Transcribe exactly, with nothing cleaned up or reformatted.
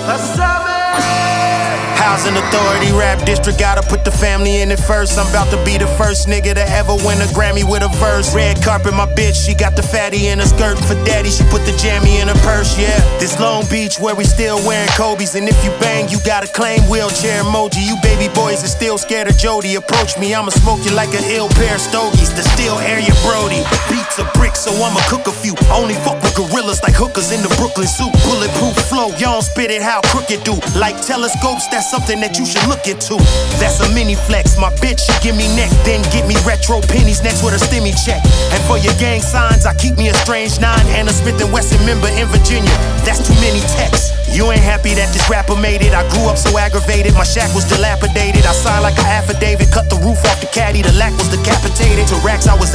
Housing authority, rap district, gotta put the family in it first. I'm about to be the first nigga to ever win a Grammy with a verse. Red carpet, my bitch, she got the fatty in her skirt. For daddy, she put the jammy in her purse, yeah. This Long Beach where we still wearing Kobe's. And if you bang, you gotta claim wheelchair emoji. You baby boys are still scared of Jody. Approach me, I'ma smoke you like an ill pair of stogies. The still air your Brody. Beats a brick, so I'ma cook a few. Only fuck with gorillas like hookers in the Brooklyn suit. Bulletproof flow, y'all don't spit it how crooked do. Like telescopes, that's something that you should look into. That's a mini flex. My bitch, she give me neck, then get me retro pennies next with a stimmy check. And for your gang signs, I keep me a strange nine and a Smith and Wesson member in Virginia. That's too many texts. You ain't happy that this rapper made it. I grew up so aggravated, my shack was dilapidated. I signed like an affidavit, cut the roof off the caddy. The lack was decapitated. To racks I was